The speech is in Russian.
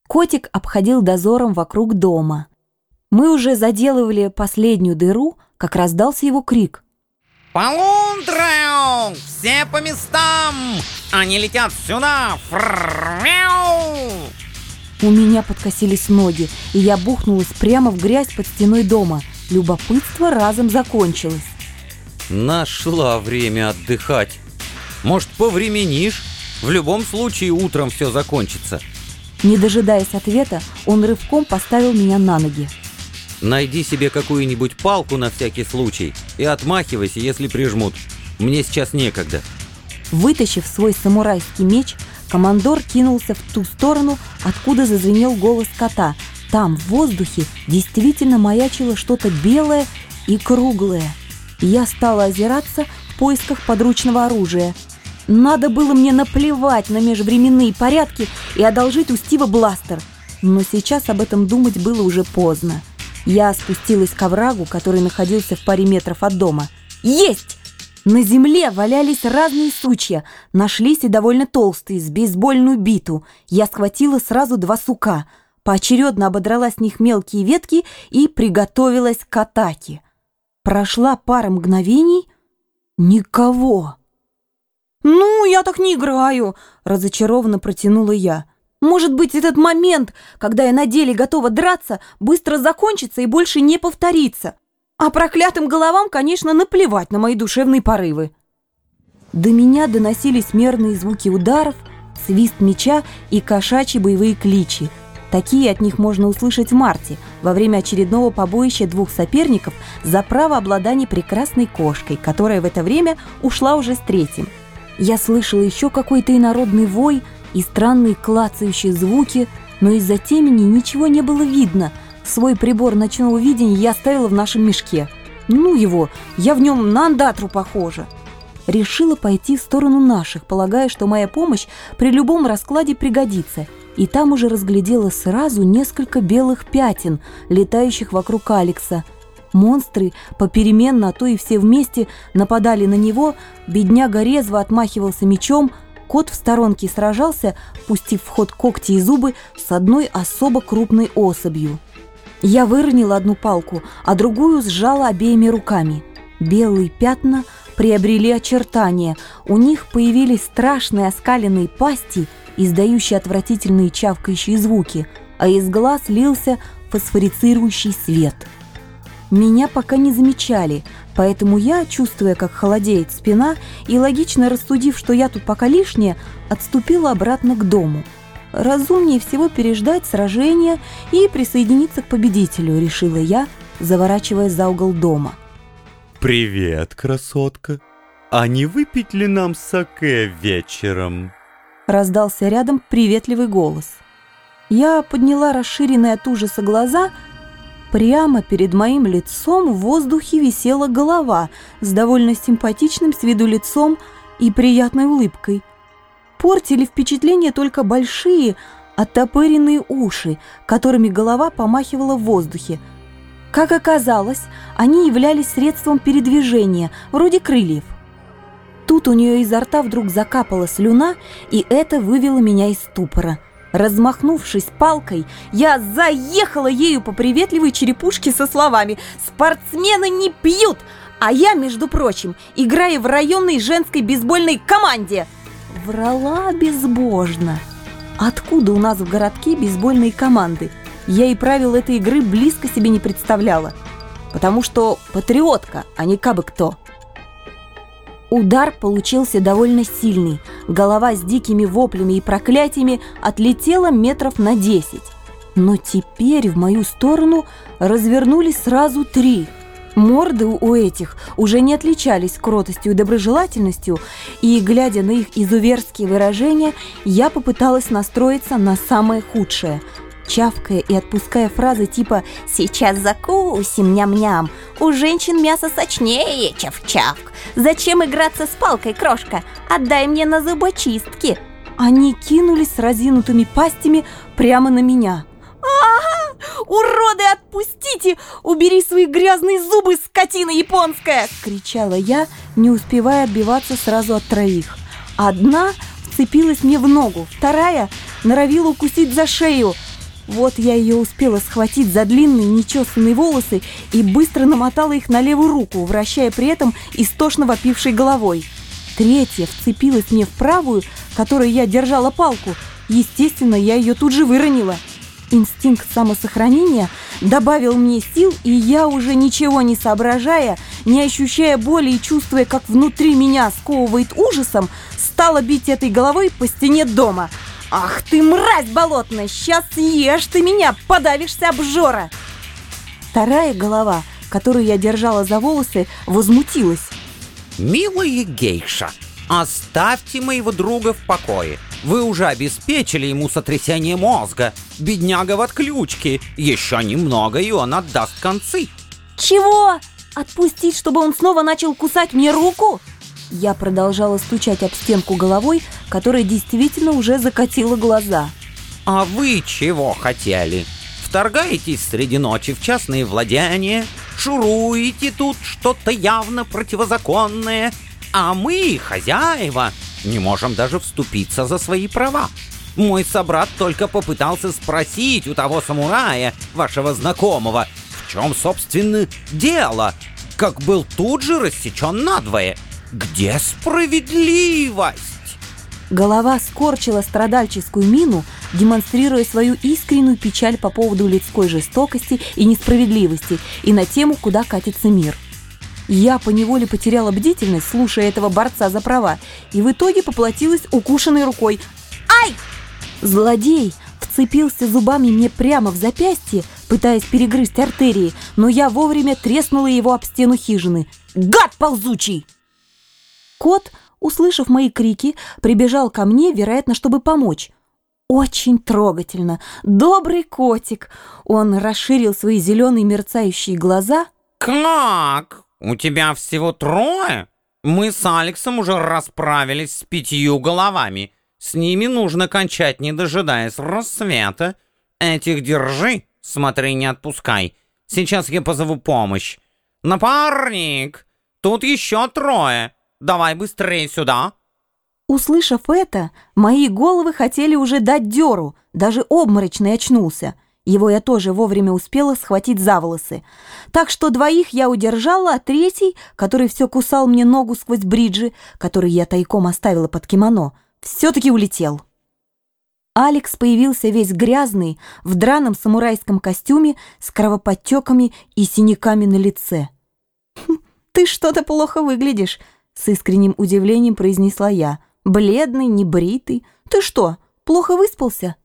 Котик обходил дозором вокруг дома. Мы уже заделывали последнюю дыру, как раздался его крик. «Полундрау! Все по местам! Они летят сюда! Фррррряу!» У меня подкосились ноги, и я бухнулась прямо в грязь под стеной дома. Любопытство разом закончилось. Нашла время отдыхать. Может, повременишь? В любом случае утром все закончится. Не дожидаясь ответа, он рывком поставил меня на ноги. Найди себе какую-нибудь палку на всякий случай и отмахивайся, если прижмут. Мне сейчас некогда. Вытащив свой самурайский меч, командор кинулся в ту сторону, откуда зазвенел голос кота. Там, в воздухе, действительно маячило что-то белое и круглое. Я стала озираться в поисках подручного оружия. Надо было мне наплевать на межвременные порядки и одолжить у Стива бластер. Но сейчас об этом думать было уже поздно. Я спустилась к оврагу, который находился в паре метров от дома. Есть! На земле валялись разные сучья. Нашлись и довольно толстые, с бейсбольную биту. Я схватила сразу 2 сука. Поочередно ободрала с них мелкие ветки и приготовилась к атаке. Прошла пара мгновений. Никого. «Ну, я так не играю», — разочарованно протянула я. «Может быть, этот момент, когда я на деле готова драться, быстро закончится и больше не повторится. А проклятым головам, конечно, наплевать на мои душевные порывы». До меня доносились мерные звуки ударов, свист меча и кошачьи боевые кличи. Такие от них можно услышать в марте, во время очередного побоища 2 соперников за право обладания прекрасной кошкой, которая в это время ушла уже с 3-м. Я слышала еще какой-то инородный вой и странные клацающие звуки, но из-за темени ничего не было видно. Свой прибор ночного видения я оставила в нашем мешке. Ну его, я в нем на андатру похожа. Решила пойти в сторону наших, полагая, что моя помощь при любом раскладе пригодится. И там уже разглядела сразу несколько белых пятен, летающих вокруг Алекса. Монстры попеременно, а то и все вместе нападали на него, бедняга резво отмахивался мечом, кот в сторонке сражался, пустив в ход когти и зубы с одной особо крупной особью. Я выронила одну палку, а другую сжала обеими руками. Белые пятна приобрели очертания, у них появились страшные оскаленные пасти, издающие отвратительные чавкающие звуки, а из глаз лился фосфорицирующий свет. Меня пока не замечали, поэтому я, чувствуя, как холодеет спина, и логично рассудив, что я тут пока лишняя, отступила обратно к дому. Разумнее всего переждать сражение и присоединиться к победителю, решила я, заворачивая за угол дома. «Привет, красотка! А не выпить ли нам саке вечером?» Раздался рядом приветливый голос. Я подняла расширенные от ужаса глаза. Прямо перед моим лицом в воздухе висела голова с довольно симпатичным с виду лицом и приятной улыбкой. Портили впечатление только большие, оттопыренные уши, которыми голова помахивала в воздухе. Как оказалось, они являлись средством передвижения, вроде крыльев. Тут у нее изо рта вдруг закапала слюна, и это вывело меня из ступора. Размахнувшись палкой, я заехала ею по приветливой черепушке со словами «Спортсмены не пьют!», а я, между прочим, играю в районной женской бейсбольной команде. Врала безбожно. Откуда у нас в городке бейсбольные команды? Я и правил этой игры близко себе не представляла. Потому что патриотка, а не кабы кто. Удар получился довольно сильный. Голова с дикими воплями и проклятиями отлетела метров на 10. Но теперь в мою сторону развернулись сразу 3. Морды у этих уже не отличались кротостью и доброжелательностью, и, глядя на их изуверские выражения, я попыталась настроиться на самое худшее. Чавкая и отпуская фразы типа «Сейчас закусим, ням-ням», «У женщин мясо сочнее, чав-чавк», «Зачем играться с палкой, крошка? Отдай мне на зубочистки». Они кинулись с разинутыми пастями прямо на меня. «А-а-а! Уроды, отпустите! Убери свои грязные зубы, скотина японская!» — кричала я, не успевая отбиваться сразу от 3. Одна вцепилась мне в ногу, вторая норовила укусить за шею. Вот я ее успела схватить за длинные нечесанные волосы и быстро намотала их на левую руку, вращая при этом истошно вопившей головой. Третья вцепилась мне в правую, которой я держала палку. Естественно, я ее тут же выронила. Инстинкт самосохранения добавил мне сил, и я, уже ничего не соображая, не ощущая боли и чувствуя, как внутри меня сковывает ужасом, стала бить этой головой по стене дома. «Ах ты, мразь болотная! Сейчас съешь ты меня, подавишься, обжора!» Вторая голова, которую я держала за волосы, возмутилась. Милая гейша, оставьте моего друга в покое. Вы уже обеспечили ему сотрясение мозга. Бедняга в отключке. Еще немного, и он отдаст концы. «Чего? Отпустить, чтобы он снова начал кусать мне руку?» Я продолжала стучать об стенку головой, которая действительно уже закатила глаза. А вы чего хотели? Вторгаетесь среди ночи в частные владения, шуруете тут что-то явно противозаконное, а мы, хозяева, не можем даже вступиться за свои права. Мой собрат только попытался спросить у того самурая, вашего знакомого, в чем, собственно, дело, как был тут же рассечен надвое. Где справедливость? Голова скорчила страдальческую мину, демонстрируя свою искреннюю печаль по поводу людской жестокости и несправедливости и на тему, куда катится мир. Я поневоле потеряла бдительность, слушая этого борца за права, и в итоге поплатилась укушенной рукой. «Ай!» Злодей вцепился зубами мне прямо в запястье, пытаясь перегрызть артерии, но я вовремя треснула его об стену хижины. «Гад ползучий!» Кот, услышав мои крики, прибежал ко мне, вероятно, чтобы помочь. Очень трогательно. Добрый котик. Он расширил свои зеленые мерцающие глаза. Как? У тебя всего 3? Мы с Алексом уже расправились с 5 головами. С ними нужно кончать, не дожидаясь рассвета. Этих держи, смотри, не отпускай. Сейчас я позову помощь. Напарник, тут еще 3. Давай быстрее сюда!» Услышав это, мои головы хотели уже дать дёру, даже обморочный очнулся. Его я тоже вовремя успела схватить за волосы. Так что 2 я удержала, а 3, который все кусал мне ногу сквозь бриджи, который я тайком оставила под кимоно, все-таки улетел. Алекс появился весь грязный, в драном самурайском костюме с кровоподтеками и синяками на лице. «Ты что-то плохо выглядишь», — с искренним удивлением произнесла я. «Бледный, небритый. Ты что, плохо выспался?»